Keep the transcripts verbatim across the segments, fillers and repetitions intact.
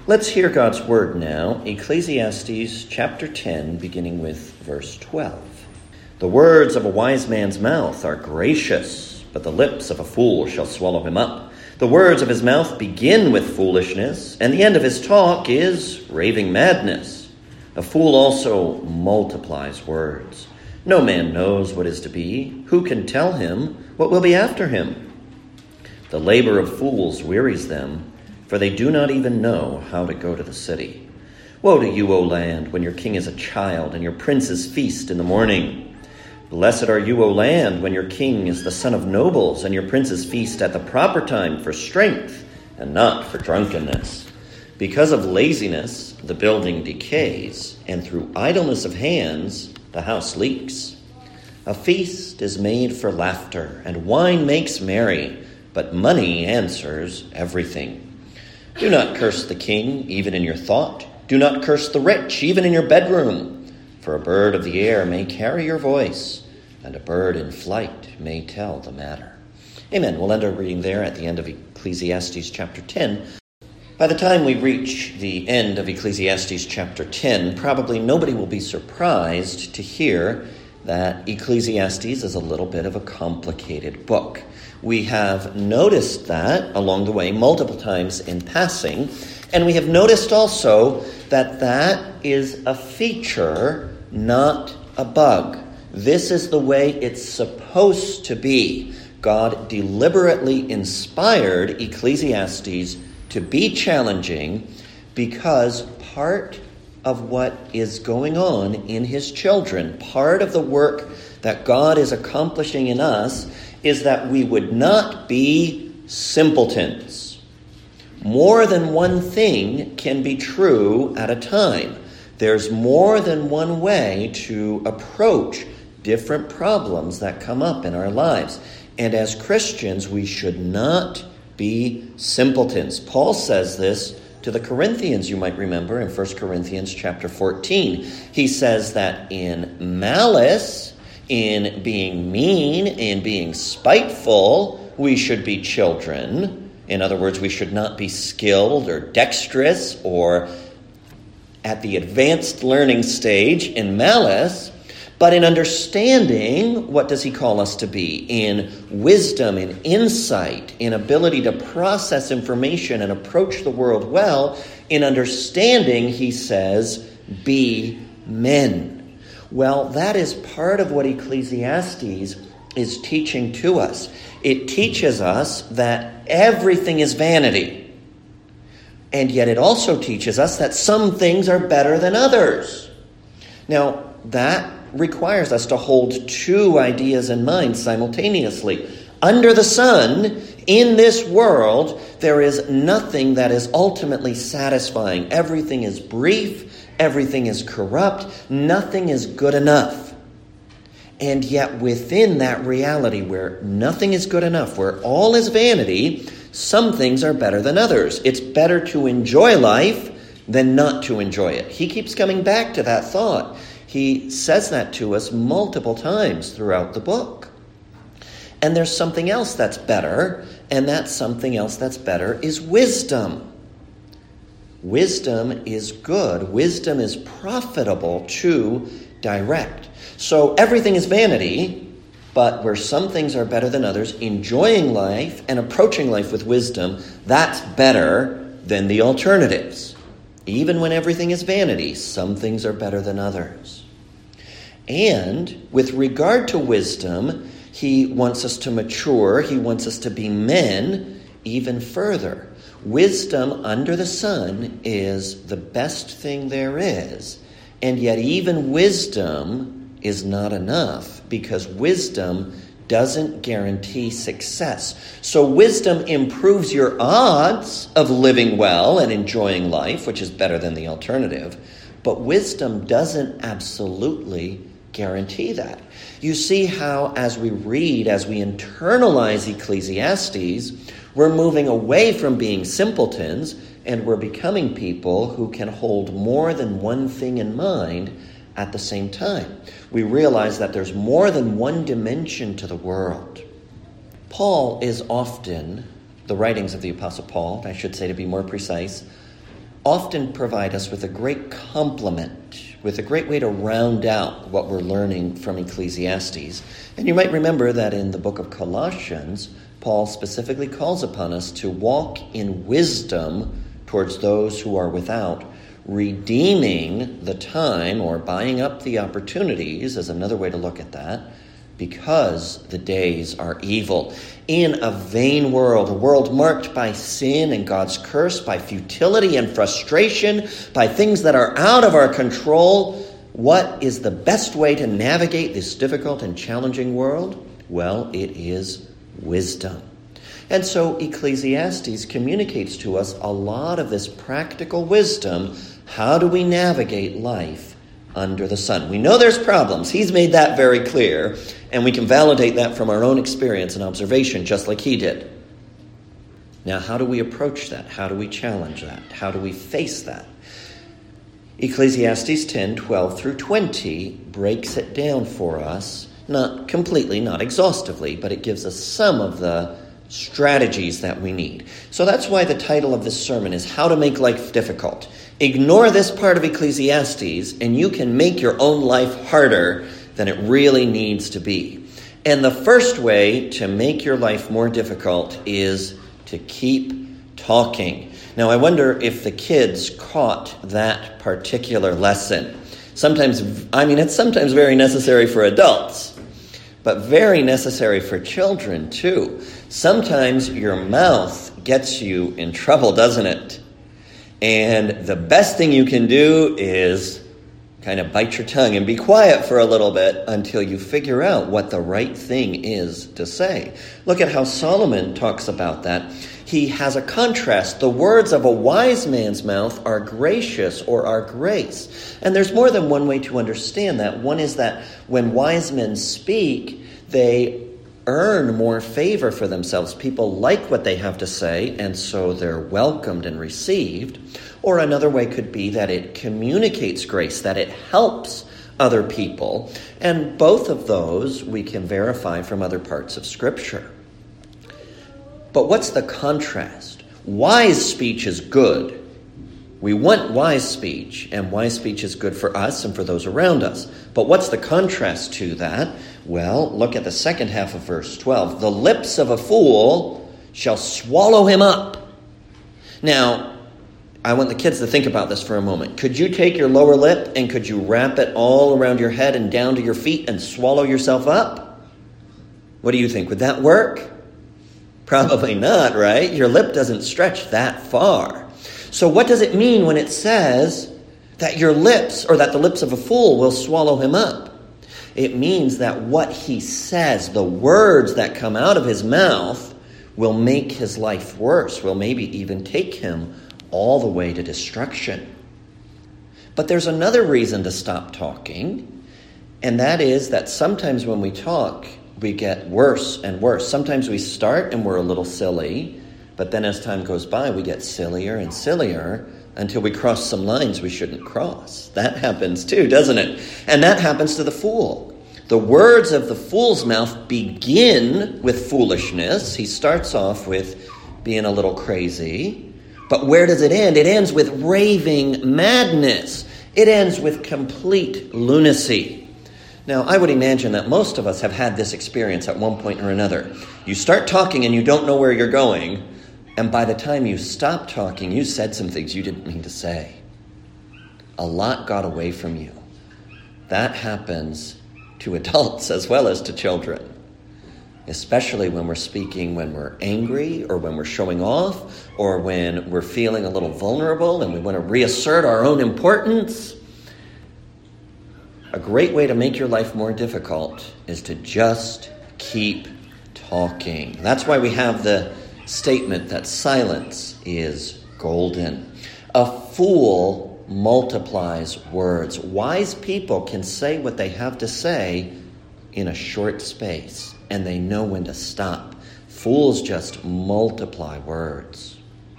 Let's hear God's word now, Ecclesiastes chapter ten, beginning with verse twelve. The words of a wise man's mouth are gracious, but the lips of a fool shall swallow him up. The words of his mouth begin with foolishness, and the end of his talk is raving madness. A fool also multiplies words. No man knows what is to be. Who can tell him what will be after him? The labor of fools wearies them, for they do not even know how to go to the city. Woe to you, O land, when your king is a child and your princes feast in the morning. Blessed are you, O land, when your king is the son of nobles and your princes feast at the proper time for strength and not for drunkenness. Because of laziness, the building decays, and through idleness of hands, the house leaks. A feast is made for laughter, and wine makes merry, but money answers everything. Do not curse the king, even in your thought. Do not curse the rich, even in your bedroom. For a bird of the air may carry your voice, and a bird in flight may tell the matter. Amen. We'll end our reading there at the end of Ecclesiastes chapter ten. By the time we reach the end of Ecclesiastes chapter ten, probably nobody will be surprised to hear that Ecclesiastes is a little bit of a complicated book. We have noticed that along the way multiple times in passing, and we have noticed also that that is a feature, not a bug. This is the way it's supposed to be. God deliberately inspired Ecclesiastes to be challenging because part of what is going on in his children, part of the work that God is accomplishing in us, is that we would not be simpletons. More than one thing can be true at a time. There's more than one way to approach different problems that come up in our lives. And as Christians, we should not be simpletons. Paul says this to the Corinthians, you might remember in First Corinthians chapter fourteen. He says that in malice, in being mean, in being spiteful, we should be children. In other words, we should not be skilled or dexterous or at the advanced learning stage in malice. But in understanding, what does he call us to be? In wisdom, in insight, in ability to process information and approach the world well. In understanding, he says, be men. Well, that is part of what Ecclesiastes is teaching to us. It teaches us that everything is vanity. And yet it also teaches us that some things are better than others. Now, that requires us to hold two ideas in mind simultaneously. Under the sun, in this world, there is nothing that is ultimately satisfying. Everything is brief. Everything is corrupt. Nothing is good enough. And yet within that reality where nothing is good enough, where all is vanity, some things are better than others. It's better to enjoy life than not to enjoy it. He keeps coming back to that thought. He says that to us multiple times throughout the book. And there's something else that's better, and that something else that's better is wisdom. Wisdom is good. Wisdom is profitable to direct. So everything is vanity, but where some things are better than others, enjoying life and approaching life with wisdom, that's better than the alternatives. Even when everything is vanity, some things are better than others. And with regard to wisdom, he wants us to mature. He wants us to be men even further. Wisdom under the sun is the best thing there is. And yet even wisdom is not enough because wisdom doesn't guarantee success. So wisdom improves your odds of living well and enjoying life, which is better than the alternative. But wisdom doesn't absolutely guarantee that. You see how as we read, as we internalize Ecclesiastes, we're moving away from being simpletons and we're becoming people who can hold more than one thing in mind at the same time. We realize that there's more than one dimension to the world. Paul is often, the writings of the Apostle Paul, I should say to be more precise, often provide us with a great complement, with a great way to round out what we're learning from Ecclesiastes. And you might remember that in the book of Colossians, Paul specifically calls upon us to walk in wisdom towards those who are without, redeeming the time, or buying up the opportunities, is another way to look at that, because the days are evil. In a vain world, a world marked by sin and God's curse, by futility and frustration, by things that are out of our control, what is the best way to navigate this difficult and challenging world? Well, it is wisdom. And so Ecclesiastes communicates to us a lot of this practical wisdom. How do we navigate life under the sun? We know there's problems. He's made that very clear, and we can validate that from our own experience and observation, just like he did. Now, how do we approach that? How do we challenge that? How do we face that? Ecclesiastes ten, twelve through twenty breaks it down for us, not completely, not exhaustively, but it gives us some of the strategies that we need. So that's why the title of this sermon is How to Make Life Difficult. Ignore this part of Ecclesiastes, and you can make your own life harder than it really needs to be. And the first way to make your life more difficult is to keep talking. Now, I wonder if the kids caught that particular lesson. Sometimes, I mean, it's sometimes very necessary for adults, but very necessary for children, too. Sometimes your mouth gets you in trouble, doesn't it? And the best thing you can do is kind of bite your tongue and be quiet for a little bit until you figure out what the right thing is to say. Look at how Solomon talks about that. He has a contrast. The words of a wise man's mouth are gracious, or are grace. And there's more than one way to understand that. One is that when wise men speak, they earn more favor for themselves. People like what they have to say, and so they're welcomed and received. Or another way could be that it communicates grace, that it helps other people. And both of those we can verify from other parts of Scripture. But what's the contrast? Wise speech is good. We want wise speech, and wise speech is good for us and for those around us. But what's the contrast to that? Well, look at the second half of verse twelve. The lips of a fool shall swallow him up. Now, I want the kids to think about this for a moment. Could you take your lower lip and could you wrap it all around your head and down to your feet and swallow yourself up? What do you think? Would that work? Probably not, right? Your lip doesn't stretch that far. So what does it mean when it says that your lips, or that the lips of a fool will swallow him up? It means that what he says, the words that come out of his mouth, will make his life worse, will maybe even take him all the way to destruction. But there's another reason to stop talking, and that is that sometimes when we talk, we get worse and worse. Sometimes we start and we're a little silly, but then as time goes by, we get sillier and sillier until we cross some lines we shouldn't cross. That happens too, doesn't it? And that happens to the fool. The words of the fool's mouth begin with foolishness. He starts off with being a little crazy. But where does it end? It ends with raving madness. It ends with complete lunacy. Now, I would imagine that most of us have had this experience at one point or another. You start talking and you don't know where you're going. And by the time you stop talking, you said some things you didn't mean to say. A lot got away from you. That happens to adults as well as to children, especially when we're speaking when we're angry or when we're showing off or when we're feeling a little vulnerable and we want to reassert our own importance. A great way to make your life more difficult is to just keep talking. That's why we have the statement that silence is golden. A fool multiplies words. Wise people can say what they have to say in a short space, and they know when to stop. Fools just multiply words.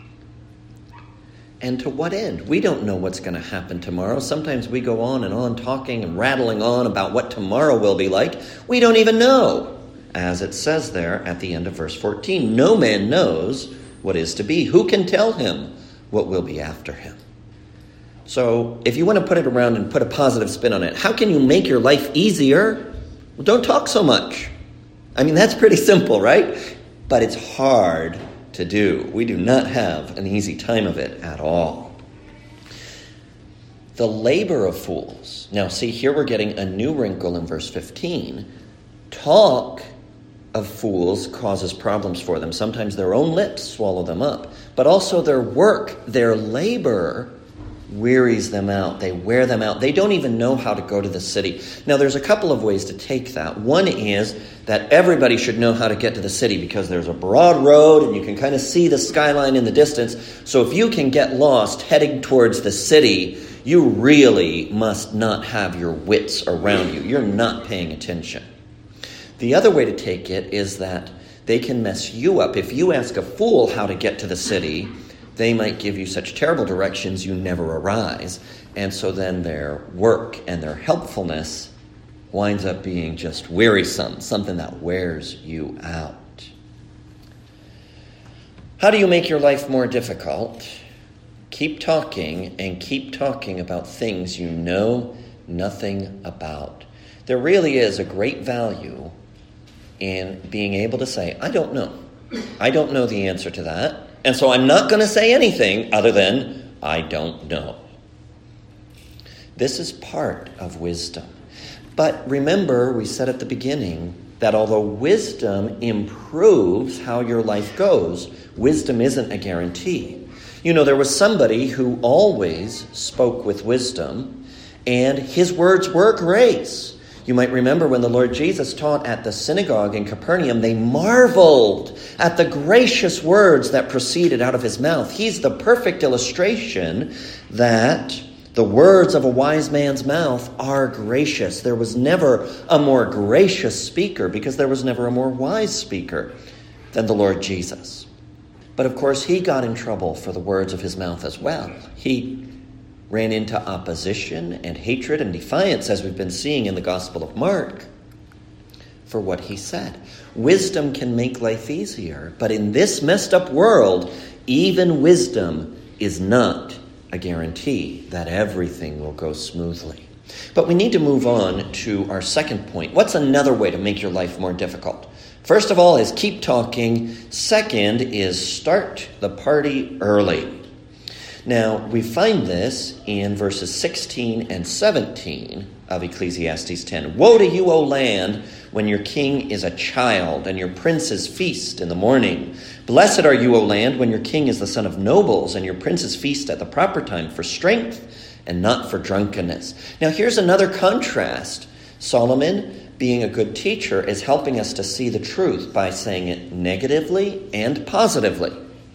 And to what end? We don't know what's going to happen tomorrow. Sometimes we go on and on talking and rattling on about what tomorrow will be like. We don't even know. As it says there at the end of verse fourteen, no man knows what is to be. Who can tell him what will be after him? So if you want to put it around and put a positive spin on it, how can you make your life easier? Well, don't talk so much. I mean, that's pretty simple, right? But it's hard to do. We do not have an easy time of it at all. The labor of fools. Now, see, here we're getting a new wrinkle in verse fifteen. Talk of fools causes problems for them. Sometimes their own lips swallow them up. But also their work, their labor wearies them out. They wear them out. They don't even know how to go to the city. Now, there's a couple of ways to take that. One is that everybody should know how to get to the city because there's a broad road and you can kind of see the skyline in the distance. So if you can get lost heading towards the city, you really must not have your wits around you. You're not paying attention. The other way to take it is that they can mess you up. If you ask a fool how to get to the city, they might give you such terrible directions you never arise. And so then their work and their helpfulness winds up being just wearisome, something that wears you out. How do you make your life more difficult? Keep talking and keep talking about things you know nothing about. There really is a great value in being able to say, I don't know. I don't know the answer to that. And so I'm not going to say anything other than, I don't know. This is part of wisdom. But remember, we said at the beginning that although wisdom improves how your life goes, wisdom isn't a guarantee. You know, there was somebody who always spoke with wisdom, and his words were grace. You might remember when the Lord Jesus taught at the synagogue in Capernaum, they marveled at the gracious words that proceeded out of his mouth. He's the perfect illustration that the words of a wise man's mouth are gracious. There was never a more gracious speaker because there was never a more wise speaker than the Lord Jesus. But of course, he got in trouble for the words of his mouth as well. He ran into opposition and hatred and defiance, as we've been seeing in the Gospel of Mark, for what he said. Wisdom can make life easier, but in this messed up world, even wisdom is not a guarantee that everything will go smoothly. But we need to move on to our second point. What's another way to make your life more difficult? First of all is keep talking. Second is start the party early. Now, we find this in verses sixteen and seventeen of Ecclesiastes ten. Woe to you, O land, when your king is a child and your princes feast in the morning. Blessed are you, O land, when your king is the son of nobles and your princes feast at the proper time for strength and not for drunkenness. Now, here's another contrast. Solomon, being a good teacher, is helping us to see the truth by saying it negatively and positively.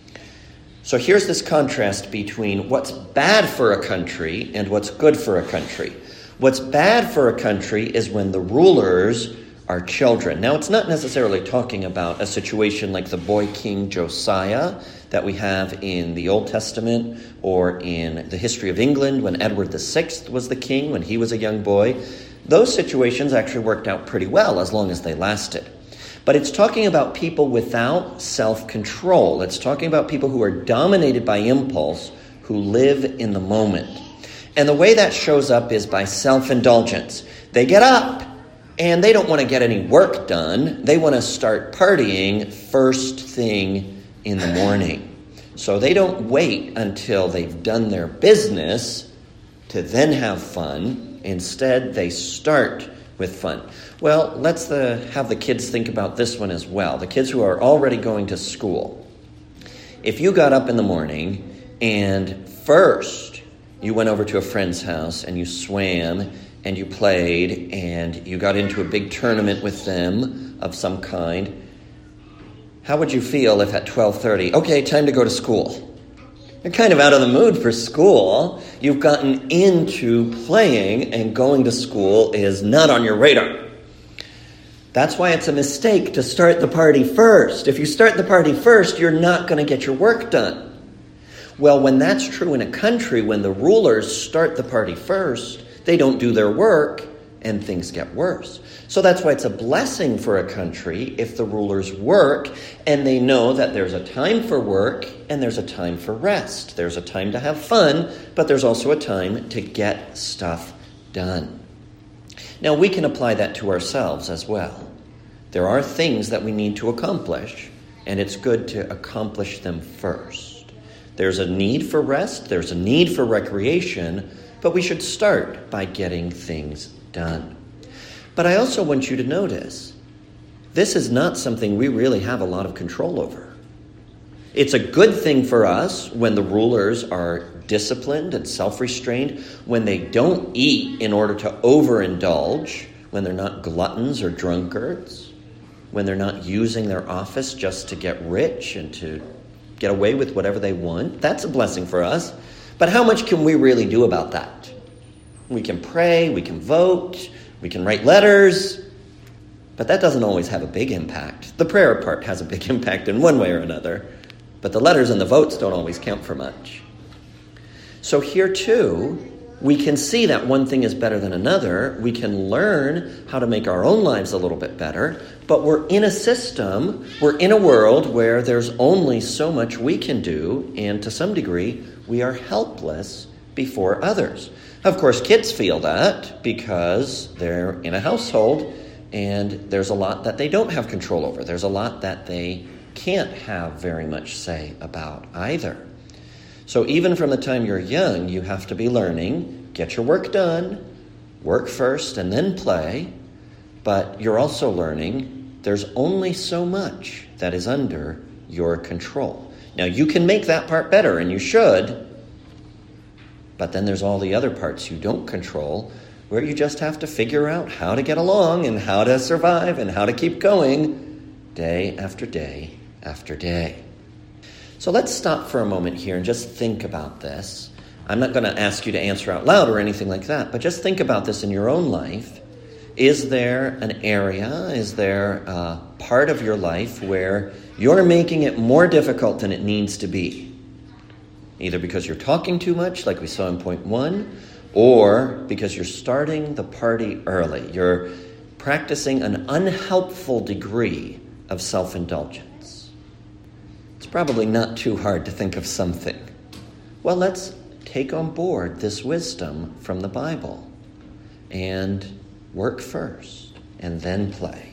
So here's this contrast between what's bad for a country and what's good for a country. What's bad for a country is when the rulers are children. Now, it's not necessarily talking about a situation like the boy king Josiah that we have in the Old Testament or in the history of England when Edward the Sixth was the king when he was a young boy. Those situations actually worked out pretty well as long as they lasted. But it's talking about people without self-control. It's talking about people who are dominated by impulse, who live in the moment. And the way that shows up is by self-indulgence. They get up and they don't want to get any work done. They want to start partying first thing in the morning. So they don't wait until they've done their business to then have fun. Instead, they start with fun. Well, let's the, have the kids think about this one as well. The kids who are already going to school. If you got up in the morning and first you went over to a friend's house and you swam and you played and you got into a big tournament with them of some kind, how would you feel if at twelve thirty, okay, time to go to school? You're kind of out of the mood for school. You've gotten into playing, and going to school is not on your radar. That's why it's a mistake to start the party first. If you start the party first, you're not going to get your work done. Well, when that's true in a country, when the rulers start the party first, they don't do their work, and things get worse. So that's why it's a blessing for a country if the rulers work and they know that there's a time for work and there's a time for rest. There's a time to have fun, but there's also a time to get stuff done. Now, we can apply that to ourselves as well. There are things that we need to accomplish, and it's good to accomplish them first. There's a need for rest, there's a need for recreation, but we should start by getting things done. But I also want you to notice, this is not something we really have a lot of control over. It's a good thing for us when the rulers are disciplined and self-restrained, when they don't eat in order to overindulge, when they're not gluttons or drunkards, when they're not using their office just to get rich and to get away with whatever they want. That's a blessing for us. But how much can we really do about that? We can pray, we can vote, we can write letters, but that doesn't always have a big impact. The prayer part has a big impact in one way or another, but the letters and the votes don't always count for much. So here too, we can see that one thing is better than another. We can learn how to make our own lives a little bit better, but we're in a system, we're in a world where there's only so much we can do, and to some degree, we are helpless before others. Of course, kids feel that because they're in a household and there's a lot that they don't have control over. There's a lot that they can't have very much say about either. So even from the time you're young, you have to be learning, get your work done, work first and then play, but you're also learning there's only so much that is under your control. Now, you can make that part better, and you should, but then there's all the other parts you don't control, where you just have to figure out how to get along and how to survive and how to keep going day after day after day. So let's stop for a moment here and just think about this. I'm not going to ask you to answer out loud or anything like that, but just think about this in your own life. Is there an area, is there a part of your life where you're making it more difficult than it needs to be? Either because you're talking too much, like we saw in point one, or because you're starting the party early. You're practicing an unhelpful degree of self-indulgence. It's probably not too hard to think of something. Well, let's take on board this wisdom from the Bible and work first and then play.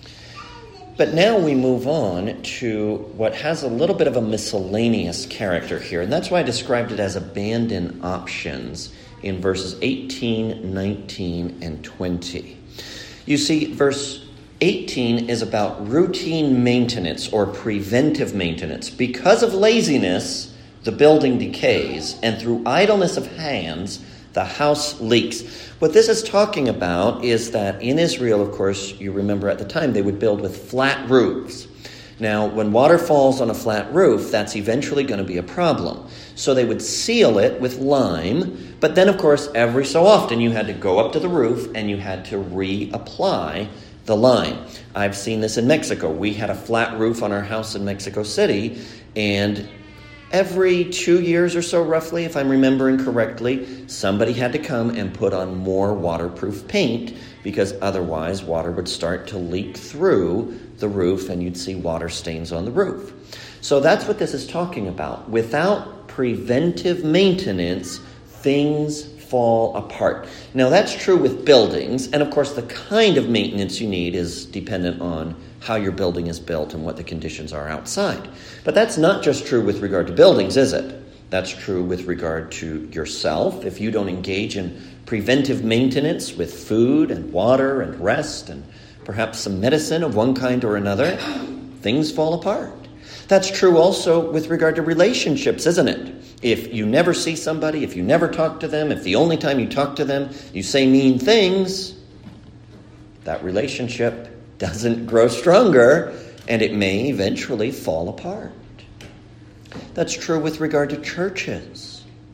But now we move on to what has a little bit of a miscellaneous character here, and that's why I described it as abandon options in verses eighteen, nineteen, and twenty. You see, verse eighteen is about routine maintenance or preventive maintenance. Because of laziness, the building decays, and through idleness of hands, the house leaks. What this is talking about is that in Israel, of course, you remember at the time, they would build with flat roofs. Now, when water falls on a flat roof, that's eventually going to be a problem. So they would seal it with lime, but then, of course, every so often you had to go up to the roof and you had to reapply the lime. I've seen this in Mexico. We had a flat roof on our house in Mexico City, and every two years or so, roughly, if I'm remembering correctly, somebody had to come and put on more waterproof paint because otherwise water would start to leak through the roof and you'd see water stains on the roof. So that's what this is talking about. Without preventive maintenance, things fall apart. Now, that's true with buildings, and of course the kind of maintenance you need is dependent on how your building is built and what the conditions are outside. But that's not just true with regard to buildings, is it? That's true with regard to yourself. If you don't engage in preventive maintenance with food and water and rest and perhaps some medicine of one kind or another, things fall apart. That's true also with regard to relationships, isn't it? If you never see somebody, if you never talk to them, if the only time you talk to them you say mean things, that relationship doesn't grow stronger, and it may eventually fall apart. That's true with regard to churches.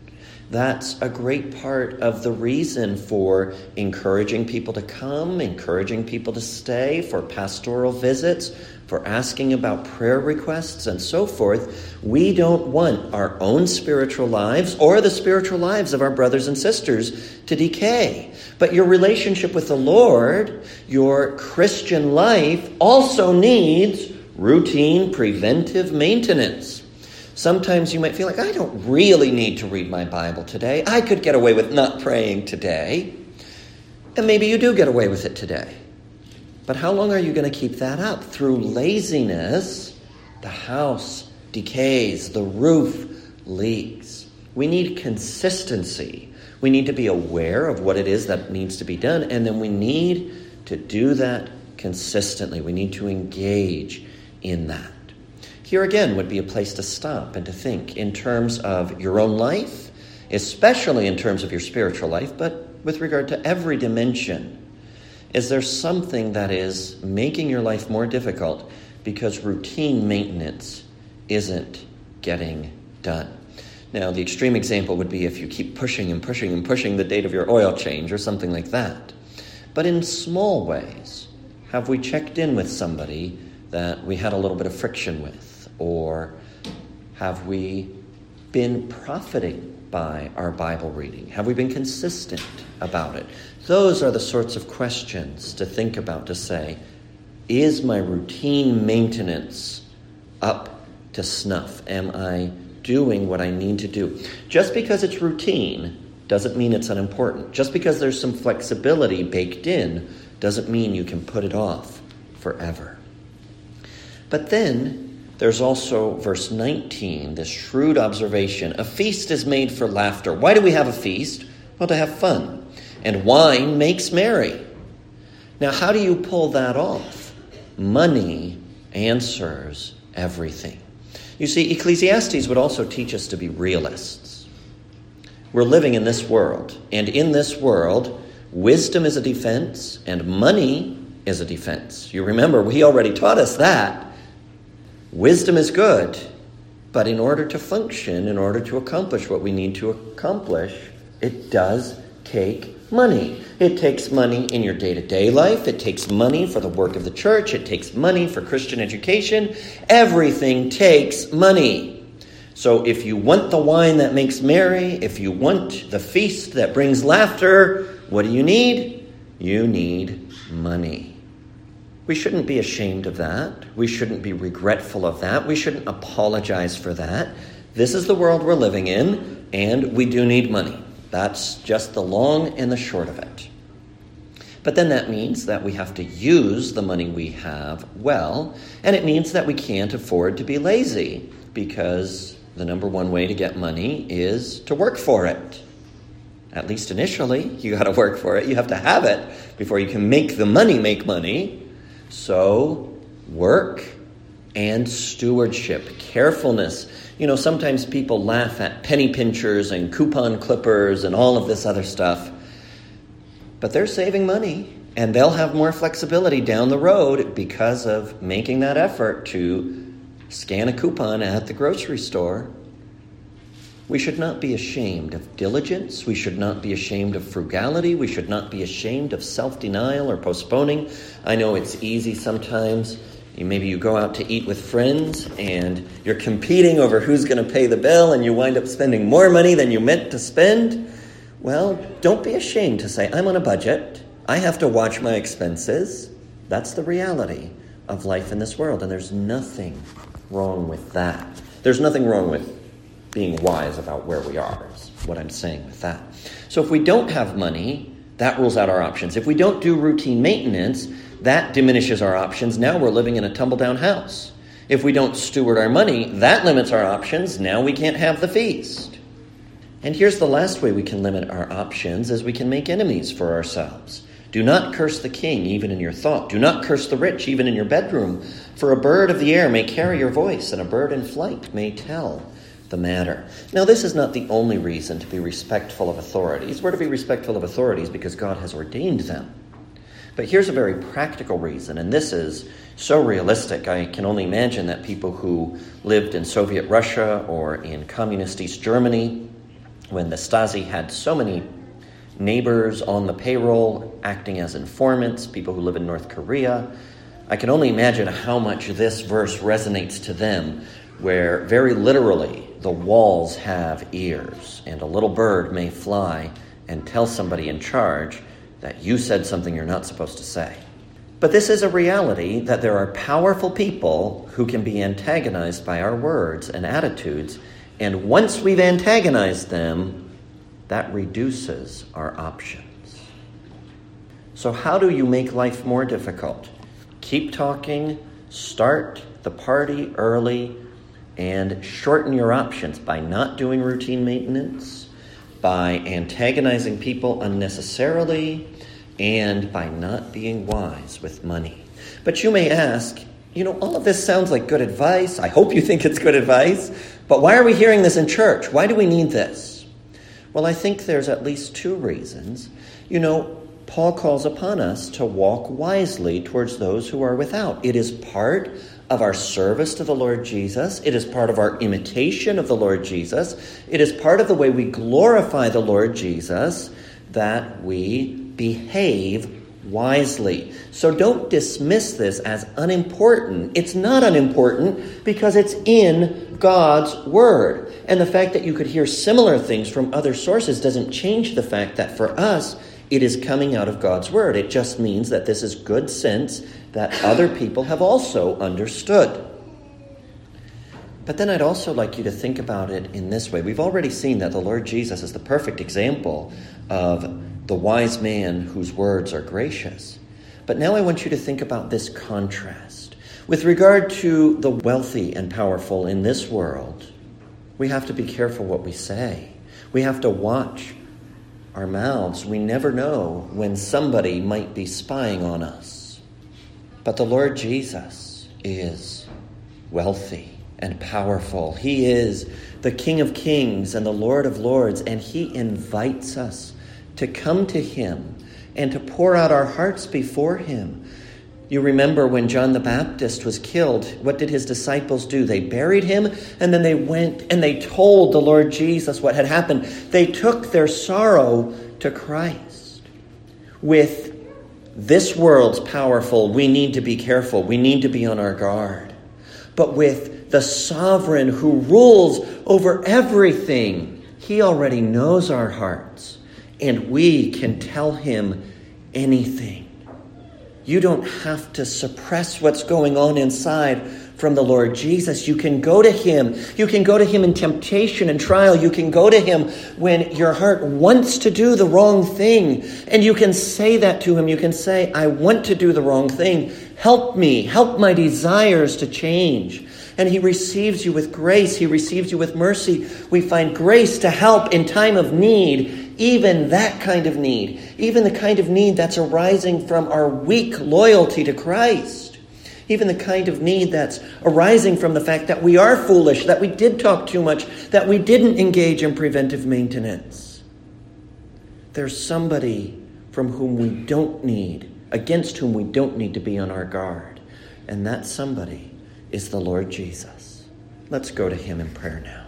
That's a great part of the reason for encouraging people to come, encouraging people to stay, for pastoral visits, for asking about prayer requests and so forth. We don't want our own spiritual lives or the spiritual lives of our brothers and sisters to decay. But your relationship with the Lord, your Christian life, also needs routine preventive maintenance. Sometimes you might feel like, I don't really need to read my Bible today. I could get away with not praying today. And maybe you do get away with it today. But how long are you going to keep that up? Through laziness, the house decays, the roof leaks. We need consistency. We need to be aware of what it is that needs to be done, and then we need to do that consistently. We need to engage in that. Here again would be a place to stop and to think in terms of your own life, especially in terms of your spiritual life, but with regard to every dimension. Is there something that is making your life more difficult because routine maintenance isn't getting done? Now, the extreme example would be if you keep pushing and pushing and pushing the date of your oil change or something like that. But in small ways, have we checked in with somebody that we had a little bit of friction with? Or have we been profiting by our Bible reading? Have we been consistent about it? Those are the sorts of questions to think about, to say, is my routine maintenance up to snuff? Am I doing what I need to do? Just because it's routine doesn't mean it's unimportant. Just because there's some flexibility baked in doesn't mean you can put it off forever. But then there's also verse nineteen, this shrewd observation. A feast is made for laughter. Why do we have a feast? Well, to have fun. And wine makes merry. Now, how do you pull that off? Money answers everything. You see, Ecclesiastes would also teach us to be realists. We're living in this world, and in this world, wisdom is a defense, and money is a defense. You remember, he already taught us that. Wisdom is good, but in order to function, in order to accomplish what we need to accomplish, it does take money. It takes money in your day-to-day life. It takes money for the work of the church. It takes money for Christian education. Everything takes money. So if you want the wine that makes merry, if you want the feast that brings laughter, what do you need? You need money. We shouldn't be ashamed of that. We shouldn't be regretful of that. We shouldn't apologize for that. This is the world we're living in, and we do need money. That's just the long and the short of it. But then that means that we have to use the money we have well, and it means that we can't afford to be lazy, because the number one way to get money is to work for it. At least initially, you got to work for it. You have to have it before you can make the money make money. So, work and stewardship, carefulness. You know, sometimes people laugh at penny pinchers and coupon clippers and all of this other stuff. But they're saving money, and they'll have more flexibility down the road because of making that effort to scan a coupon at the grocery store. We should not be ashamed of diligence. We should not be ashamed of frugality. We should not be ashamed of self-denial or postponing. I know it's easy sometimes. Maybe you go out to eat with friends and you're competing over who's going to pay the bill, and you wind up spending more money than you meant to spend. Well, don't be ashamed to say, I'm on a budget. I have to watch my expenses. That's the reality of life in this world, and there's nothing wrong with that. There's nothing wrong with being wise about where we are, is what I'm saying with that. So if we don't have money, that rules out our options. If we don't do routine maintenance, that diminishes our options. Now we're living in a tumble-down house. If we don't steward our money, that limits our options. Now we can't have the feast. And here's the last way we can limit our options, is we can make enemies for ourselves. Do not curse the king, even in your thought. Do not curse the rich, even in your bedroom. For a bird of the air may carry your voice, and a bird in flight may tell the matter. Now, this is not the only reason to be respectful of authorities. We're to be respectful of authorities because God has ordained them. But here's a very practical reason, and this is so realistic. I can only imagine that people who lived in Soviet Russia or in communist East Germany when the Stasi had so many neighbors on the payroll acting as informants, people who live in North Korea. I can only imagine how much this verse resonates to them, where very literally the walls have ears, and a little bird may fly and tell somebody in charge that you said something you're not supposed to say. But this is a reality, that there are powerful people who can be antagonized by our words and attitudes, and once we've antagonized them, that reduces our options. So how do you make life more difficult? Keep talking, start the party early, and shorten your options by not doing routine maintenance, by antagonizing people unnecessarily, and by not being wise with money. But you may ask, you know, all of this sounds like good advice. I hope you think it's good advice. But why are we hearing this in church? Why do we need this? Well, I think there's at least two reasons. You know, Paul calls upon us to walk wisely towards those who are without. It is part of our service to the Lord Jesus. It is part of our imitation of the Lord Jesus. It is part of the way we glorify the Lord Jesus that we behave wisely. So don't dismiss this as unimportant. It's not unimportant because it's in God's Word. And the fact that you could hear similar things from other sources doesn't change the fact that for us, it is coming out of God's Word. It just means that this is good sense that other people have also understood. But then I'd also like you to think about it in this way. We've already seen that the Lord Jesus is the perfect example of the wise man whose words are gracious. But now I want you to think about this contrast. With regard to the wealthy and powerful in this world, we have to be careful what we say. We have to watch our mouths. We never know when somebody might be spying on us. But the Lord Jesus is wealthy and powerful. He is the King of Kings and the Lord of Lords, and he invites us to come to him and to pour out our hearts before him. You remember when John the Baptist was killed, what did his disciples do? They buried him, and then they went and they told the Lord Jesus what had happened. They took their sorrow to Christ. With this world's powerful, we need to be careful. We need to be on our guard. But with the sovereign who rules over everything, he already knows our hearts. And we can tell him anything. You don't have to suppress what's going on inside from the Lord Jesus. You can go to him. You can go to him in temptation and trial. You can go to him when your heart wants to do the wrong thing. And you can say that to him. You can say, I want to do the wrong thing. Help me. Help my desires to change. And he receives you with grace. He receives you with mercy. We find grace to help in time of need, even that kind of need, even the kind of need that's arising from our weak loyalty to Christ, even the kind of need that's arising from the fact that we are foolish, that we did talk too much, that we didn't engage in preventive maintenance. There's somebody from whom we don't need, against whom we don't need to be on our guard. And that somebody is the Lord Jesus. Let's go to him in prayer now.